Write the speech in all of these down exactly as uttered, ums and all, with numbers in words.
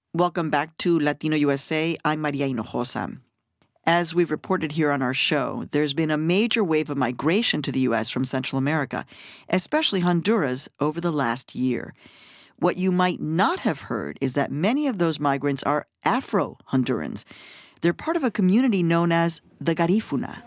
Welcome back to Latino U S A. I'm Maria Hinojosa. As we've reported here on our show, there's been a major wave of migration to the U S from Central America, especially Honduras, over the last year. What you might not have heard is that many of those migrants are Afro-Hondurans. They're part of a community known as the Garifuna.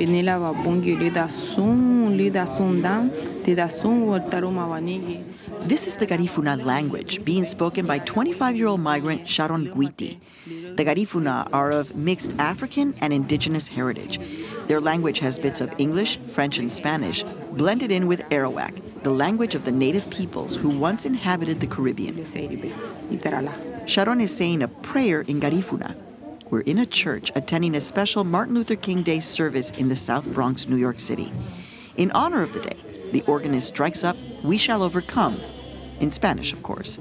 This is the Garifuna language being spoken by twenty-five-year-old migrant Sharon Guiti. The Garifuna are of mixed African and indigenous heritage. Their language has bits of English, French, and Spanish, blended in with Arawak, the language of the native peoples who once inhabited the Caribbean. Sharon is saying a prayer in Garifuna. We're in a church attending a special Martin Luther King Day service in the South Bronx, New York City. In honor of the day, the organist strikes up "We Shall Overcome," in Spanish, of course.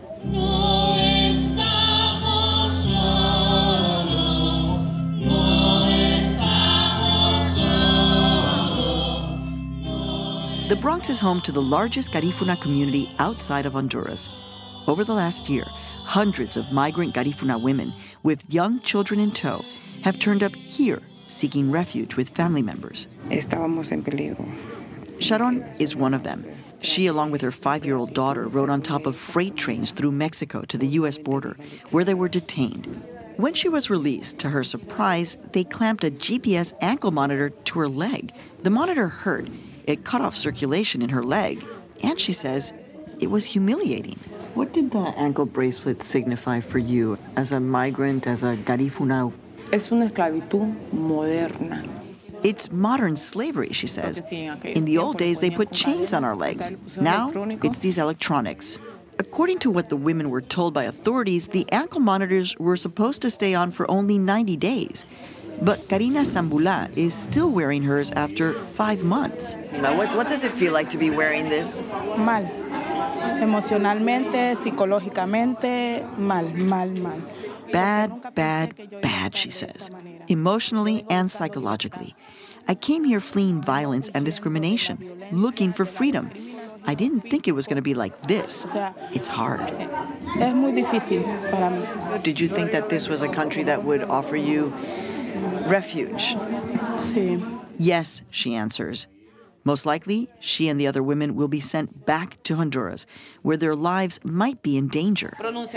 The Bronx is home to the largest Garifuna community outside of Honduras. Over the last year, hundreds of migrant Garifuna women with young children in tow have turned up here seeking refuge with family members. Estábamos en peligro. Sharon is one of them. She, along with her five-year-old daughter, rode on top of freight trains through Mexico to the U S border, where they were detained. When she was released, to her surprise, they clamped a G P S ankle monitor to her leg. The monitor hurt. It cut off circulation in her leg. And she says it was humiliating. What did the ankle bracelet signify for you as a migrant, as a Garifuna? Es una esclavitud moderna. It's modern slavery, she says. In the old days, they put chains on our legs. Now, it's these electronics. According to what the women were told by authorities, the ankle monitors were supposed to stay on for only ninety days. But Karina Zambula is still wearing hers after five months. Now, what, what does it feel like to be wearing this? Mal. Emocionalmente, psicológicamente, mal, mal, mal. Bad, bad, bad, she says, emotionally and psychologically. I came here fleeing violence and discrimination, looking for freedom. I didn't think it was going to be like this. It's hard. Es muy difícil para mí. Did you think that this was a country that would offer you refuge? Sí. Yes, she answers. Most likely, she and the other women will be sent back to Honduras, where their lives might be in danger.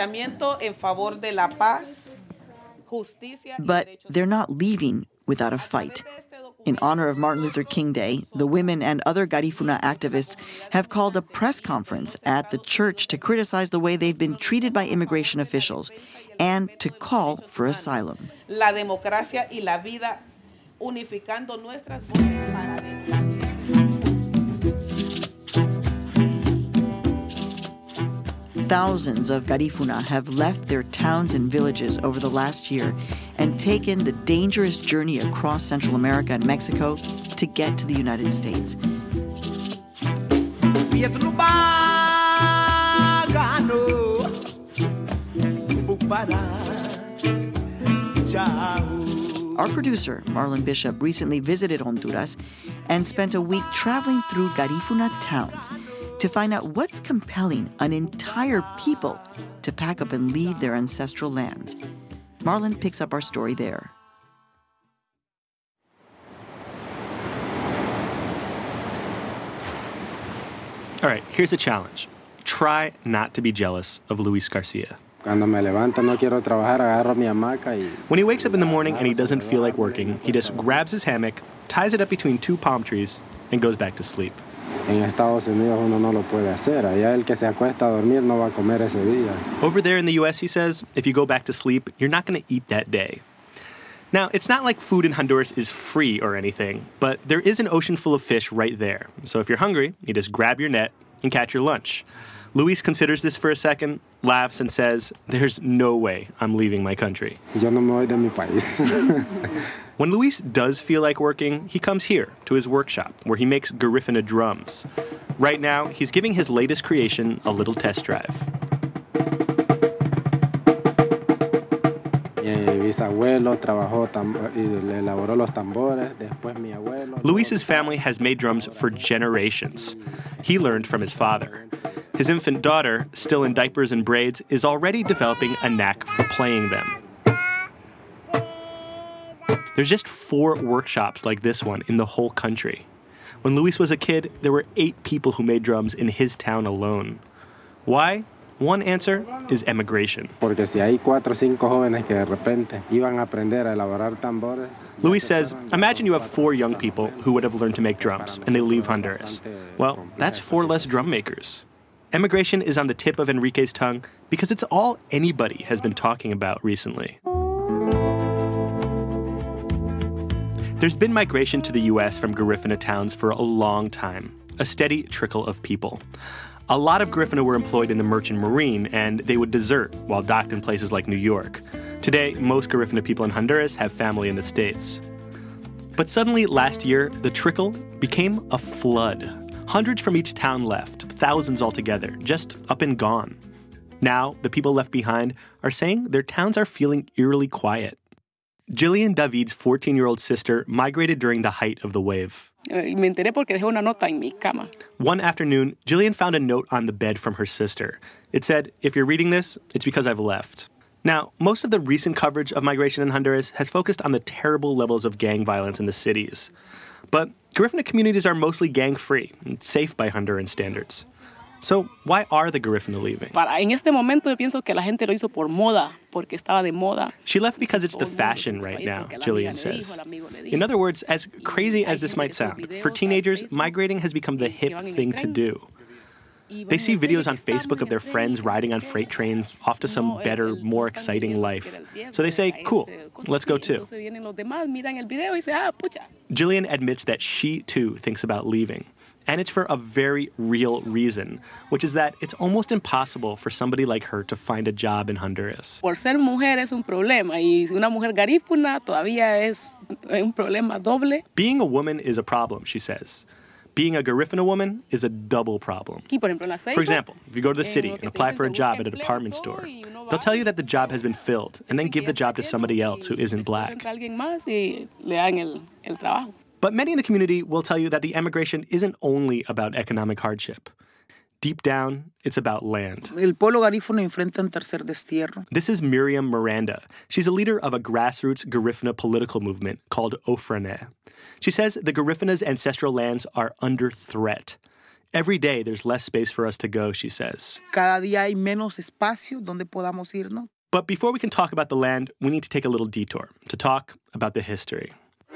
But they're not leaving without a fight. In honor of Martin Luther King Day, the women and other Garifuna activists have called a press conference at the church to criticize the way they've been treated by immigration officials and to call for asylum. La democracia y la vida, unificando nuestras voces para adelante. Thousands of Garifuna have left their towns and villages over the last year and taken the dangerous journey across Central America and Mexico to get to the United States. Our producer, Marlon Bishop, recently visited Honduras and spent a week traveling through Garifuna towns to find out what's compelling an entire people to pack up and leave their ancestral lands. Marlon picks up our story there. All right, here's a challenge. Try not to be jealous of Luis Garcia. When he wakes up in the morning and he doesn't feel like working, he just grabs his hammock, ties it up between two palm trees, and goes back to sleep. Estados Unidos uno no lo puede hacer. Allá el que se acuesta a dormir no va a comer ese día. Over there in the U S, he says, if you go back to sleep, you're not going to eat that day. Now, it's not like food in Honduras is free or anything, but there is an ocean full of fish right there. So if you're hungry, you just grab your net and catch your lunch. Luis considers this for a second, laughs, and says, there's no way I'm leaving my country. Yo no me voy de mi país. When Luis does feel like working, he comes here to his workshop where he makes Garifuna drums. Right now, he's giving his latest creation a little test drive. Luis's family has made drums for generations. He learned from his father. His infant daughter, still in diapers and braids, is already developing a knack for playing them. There's just four workshops like this one in the whole country. When Luis was a kid, there were eight people who made drums in his town alone. Why? One answer is emigration. Porque si hay cuatro o cinco jóvenes que de repente iban a aprender a elaborar tambores. Luis says, imagine you have four young people who would have learned to make drums, and they leave Honduras. Well, that's four less drum makers. Emigration is on the tip of Enrique's tongue because it's all anybody has been talking about recently. There's been migration to the U S from Garifuna towns for a long time, a steady trickle of people. A lot of Garifuna were employed in the merchant marine, and they would desert while docked in places like New York. Today, most Garifuna people in Honduras have family in the States. But suddenly, last year, the trickle became a flood. Hundreds from each town left, thousands altogether, just up and gone. Now, the people left behind are saying their towns are feeling eerily quiet. Jillian David's fourteen-year-old sister migrated during the height of the wave. Me enteré porque dejé una nota en mi cama. One afternoon, Jillian found a note on the bed from her sister. It said, "If you're reading this, it's because I've left." Now, most of the recent coverage of migration in Honduras has focused on the terrible levels of gang violence in the cities. But Garifuna communities are mostly gang-free and safe by Honduran standards. So why are the Garifuna leaving? Para, en este momento yo pienso que la gente lo hizo por moda, porque estaba de moda. She left because it's the fashion right now, Jillian says. In other words, as crazy as this might sound, for teenagers, migrating has become the hip thing to do. They see videos on Facebook of their friends riding on freight trains off to some better, more exciting life. So they say, cool, let's go too. Jillian admits that she too thinks about leaving. And it's for a very real reason, which is that it's almost impossible for somebody like her to find a job in Honduras. Por ser mujer es un problema, y una mujer garífuna todavía es un problema doble. Being a woman is a problem, she says. Being a Garifuna woman is a double problem. For example, if you go to the city and apply for a job at a department store, they'll tell you that the job has been filled and then give the job to somebody else who isn't black. But many in the community will tell you that the emigration isn't only about economic hardship. Deep down, it's about land. El pueblo garífuno enfrenta un tercer destierro. This is Miriam Miranda. She's a leader of a grassroots Garifuna political movement called Ofrane. She says the Garifuna's ancestral lands are under threat. Every day, there's less space for us to go, she says. Cada día hay menos espacio donde podamos irnos. But before we can talk about the land, we need to take a little detour to talk about the history.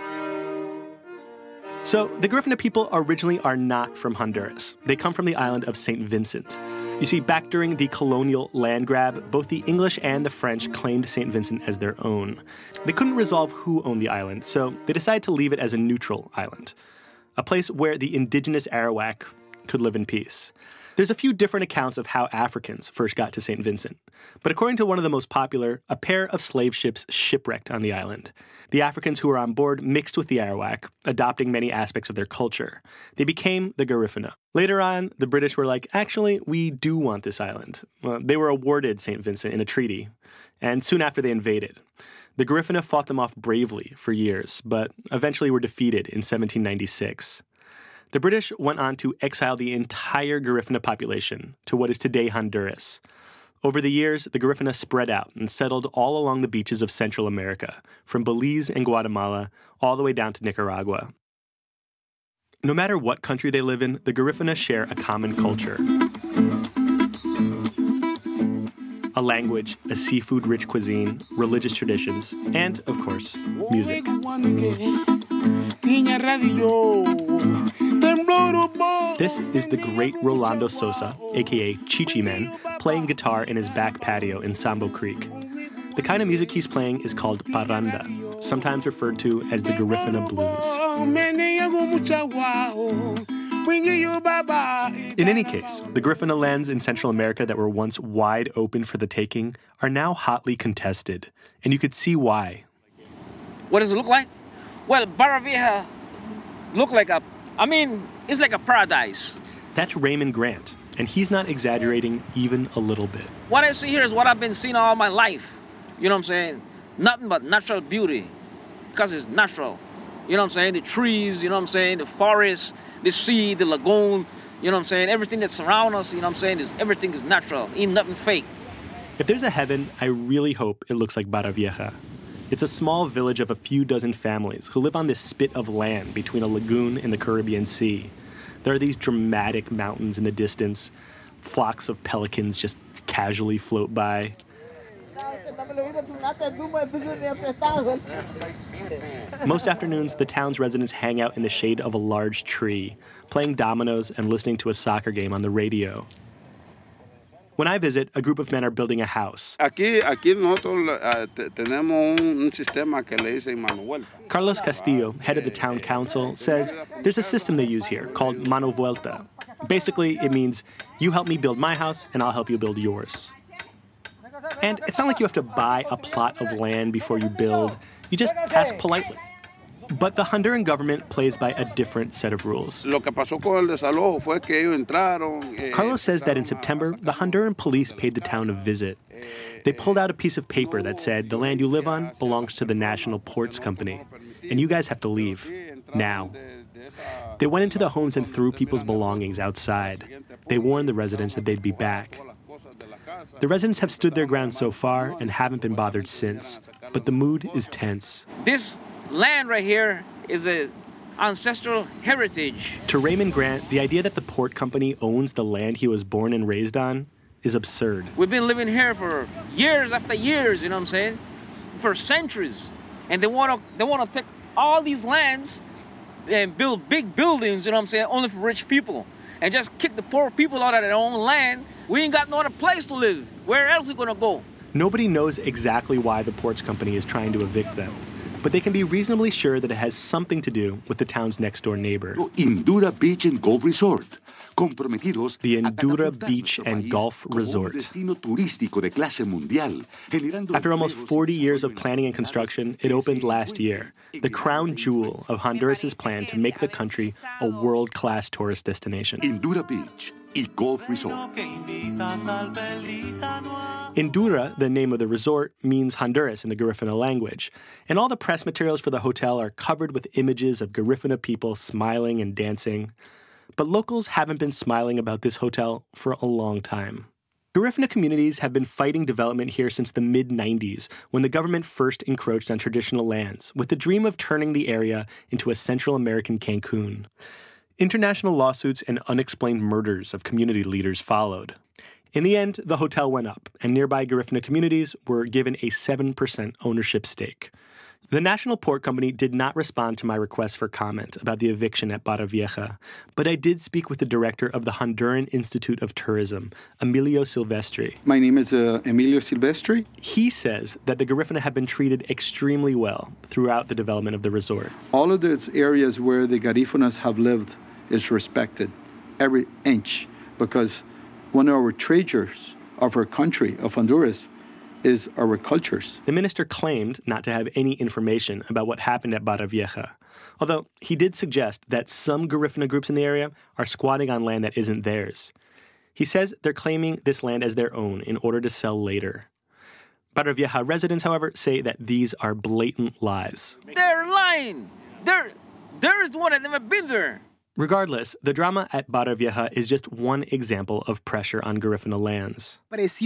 So, the Garifuna people originally are not from Honduras. They come from the island of Saint Vincent. You see, back during the colonial land grab, both the English and the French claimed Saint Vincent as their own. They couldn't resolve who owned the island, so they decided to leave it as a neutral island, a place where the indigenous Arawak could live in peace. There's a few different accounts of how Africans first got to Saint Vincent, but according to one of the most popular, a pair of slave ships shipwrecked on the island. The Africans who were on board mixed with the Arawak, adopting many aspects of their culture. They became the Garifuna. Later on, the British were like, actually, we do want this island. Well, they were awarded Saint Vincent in a treaty, and soon after they invaded. The Garifuna fought them off bravely for years, but eventually were defeated in seventeen ninety-six. The British went on to exile the entire Garifuna population to what is today Honduras. Over the years, the Garifuna spread out and settled all along the beaches of Central America, from Belize and Guatemala all the way down to Nicaragua. No matter what country they live in, the Garifuna share a common culture. A language, a seafood-rich cuisine, religious traditions, and, of course, music. This is the great Rolando Sosa, a k a. Chichi Man, playing guitar in his back patio in Sambo Creek. The kind of music he's playing is called parranda, sometimes referred to as the Garifuna blues. In any case, the Garifuna lands in Central America that were once wide open for the taking are now hotly contested, and you could see why. What does it look like? Well, Barra Vieja look like a, I mean, it's like a paradise. That's Raymond Grant, and he's not exaggerating even a little bit. What I see here is what I've been seeing all my life. You know what I'm saying? Nothing but natural beauty, because it's natural. You know what I'm saying? The trees, you know what I'm saying? The forest, the sea, the lagoon. You You know what I'm saying? Everything that surrounds us, you know what I'm saying, is everything is natural. Ain't nothing fake. If there's a heaven, I really hope it looks like Barra Vieja. It's a small village of a few dozen families who live on this spit of land between a lagoon and the Caribbean Sea. There are these dramatic mountains in the distance. Flocks of pelicans just casually float by. Most afternoons, the town's residents hang out in the shade of a large tree, playing dominoes and listening to a soccer game on the radio. When I visit, a group of men are building a house. Aquí, aquí nosotros uh, tenemos un sistema que le dicen mano vuelta. Carlos Castillo, head of the town council, says there's a system they use here called mano vuelta. Basically, it means you help me build my house and I'll help you build yours. And it's not like you have to buy a plot of land before you build. You just ask politely. But the Honduran government plays by a different set of rules. Carlos says that in September, the Honduran police paid the town a visit. They pulled out a piece of paper that said the land you live on belongs to the National Ports Company, and you guys have to leave now. They went into the homes and threw people's belongings outside. They warned the residents that they'd be back. The residents have stood their ground so far and haven't been bothered since, but the mood is tense. This land right here is an ancestral heritage. To Raymond Grant, the idea that the port company owns the land he was born and raised on is absurd. We've been living here for years after years, you know what I'm saying? For centuries. And they want to they want to take all these lands and build big buildings, you know what I'm saying, only for rich people. And just kick the poor people out of their own land. We ain't got no other place to live. Where else are we going to go? Nobody knows exactly why the ports company is trying to evict them, but they can be reasonably sure that it has something to do with the town's next-door neighbor. Indura Beach and Golf Resort. The Indura Beach and Golf Resort. After almost forty years of planning and construction, it opened last year, the crown jewel of Honduras' plan to make the country a world-class tourist destination. Indura Beach y Golf Resort. Indura, the name of the resort, means Honduras in the Garifuna language, and all the press materials for the hotel are covered with images of Garifuna people smiling and dancing. But locals haven't been smiling about this hotel for a long time. Garifuna communities have been fighting development here since the mid nineties, when the government first encroached on traditional lands, with the dream of turning the area into a Central American Cancun. International lawsuits and unexplained murders of community leaders followed. In the end, the hotel went up, and nearby Garifuna communities were given a seven percent ownership stake. The National Port Company did not respond to my request for comment about the eviction at Barra Vieja, but I did speak with the director of the Honduran Institute of Tourism, Emilio Silvestri. My name is uh, Emilio Silvestri. He says that the Garifuna have been treated extremely well throughout the development of the resort. All of those areas where the Garifunas have lived is respected, every inch, because one of our treasures of our country, of Honduras, is our cultures. The minister claimed not to have any information about what happened at Barra Vieja, although he did suggest that some Garifuna groups in the area are squatting on land that isn't theirs. He says they're claiming this land as their own in order to sell later. Barra Vieja residents, however, say that these are blatant lies. They're lying! They're, there is one that never been there. Regardless, the drama at Barra Vieja is just one example of pressure on Garifuna lands.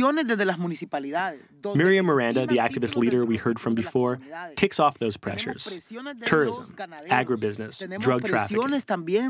Miriam Miranda, the activist leader we heard from before, ticks off those pressures. Tourism, agribusiness, drug trafficking.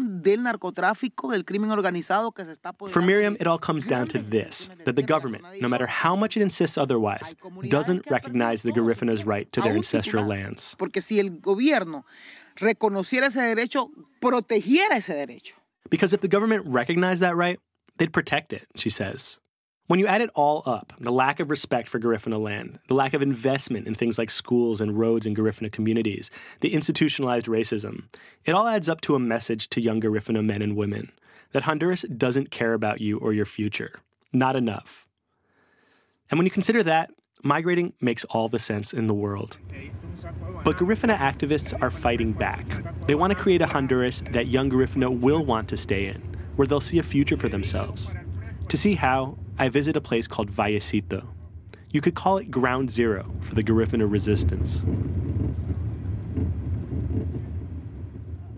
For Miriam, it all comes down to this, that the government, no matter how much it insists otherwise, doesn't recognize the Garifuna's right to their ancestral lands. Reconociera ese derecho, protegiera ese derecho. Because if the government recognized that right, they'd protect it, she says. When you add it all up, the lack of respect for Garifuna land, the lack of investment in things like schools and roads in Garifuna communities, the institutionalized racism, it all adds up to a message to young Garifuna men and women that Honduras doesn't care about you or your future. Not enough. And when you consider that, migrating makes all the sense in the world. But Garifuna activists are fighting back. They want to create a Honduras that young Garifuna will want to stay in, where they'll see a future for themselves. To see how, I visit a place called Vallecito. You could call it ground zero for the Garifuna resistance.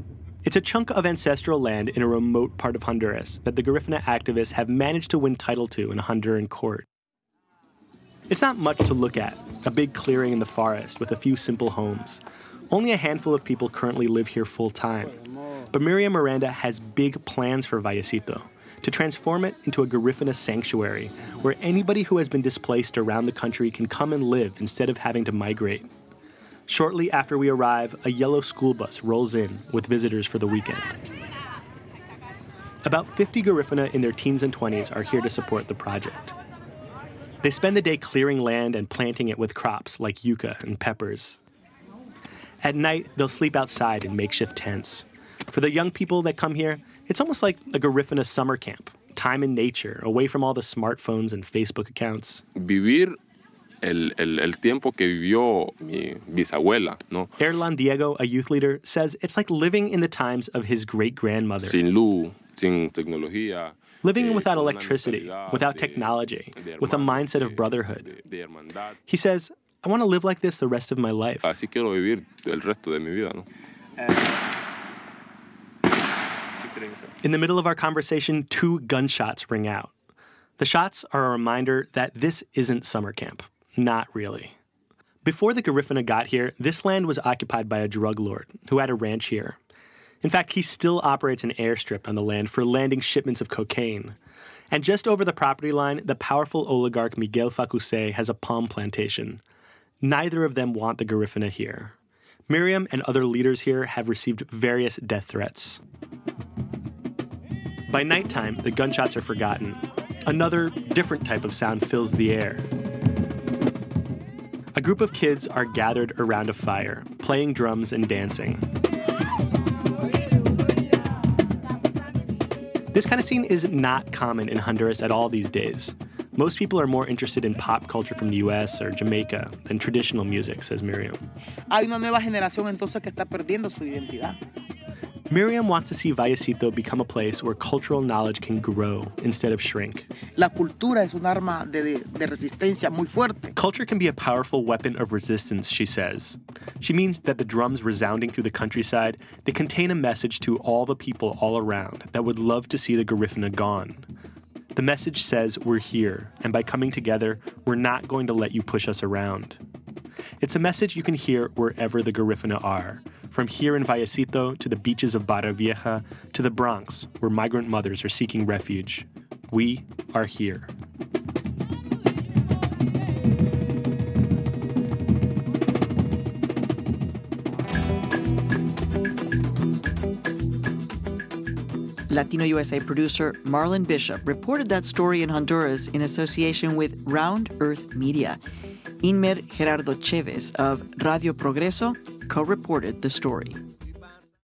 It's a chunk of ancestral land in a remote part of Honduras that the Garifuna activists have managed to win title to in a Honduran court. It's not much to look at, a big clearing in the forest with a few simple homes. Only a handful of people currently live here full-time. But Miriam Miranda has big plans for Vallecito, to transform it into a Garifuna sanctuary where anybody who has been displaced around the country can come and live instead of having to migrate. Shortly after we arrive, a yellow school bus rolls in with visitors for the weekend. About fifty Garifuna in their teens and twenties are here to support the project. They spend the day clearing land and planting it with crops like yucca and peppers. At night, they'll sleep outside in makeshift tents. For the young people that come here, it's almost like a Garifuna summer camp, time in nature, away from all the smartphones and Facebook accounts. Vivir el, el, el tiempo que vivió mi bisabuela, ¿no? Erlan Diego, a youth leader, says it's like living in the times of his great-grandmother. Sin luz, sin tecnología. Living without electricity, without technology, with a mindset of brotherhood. He says, I want to live like this the rest of my life. Así quiero vivir el resto de mi vida, ¿no? In the middle of our conversation, two gunshots ring out. The shots are a reminder that this isn't summer camp. Not really. Before the Garifuna got here, this land was occupied by a drug lord who had a ranch here. In fact, he still operates an airstrip on the land for landing shipments of cocaine. And just over the property line, the powerful oligarch Miguel Facuse has a palm plantation. Neither of them want the Garifuna here. Miriam and other leaders here have received various death threats. By nighttime, the gunshots are forgotten. Another, different type of sound fills the air. A group of kids are gathered around a fire, playing drums and dancing. This kind of scene is not common in Honduras at all these days. Most people are more interested in pop culture from the U S or Jamaica than traditional music, says Miriam. Hay una nueva generación entonces que está perdiendo su identidad. Miriam wants to see Vallecito become a place where cultural knowledge can grow instead of shrink. La cultura es un arma de, de, de resistencia muy fuerte. Culture can be a powerful weapon of resistance, she says. She means that the drums resounding through the countryside, they contain a message to all the people all around that would love to see the Garifuna gone. The message says we're here, and by coming together, we're not going to let you push us around. It's a message you can hear wherever the Garifuna are, from here in Vallecito to the beaches of Barra Vieja to the Bronx, where migrant mothers are seeking refuge. We are here. Latino U S A producer Marlon Bishop reported that story in Honduras in association with Round Earth Media. Inmer Gerardo Chavez of Radio Progreso co-reported the story.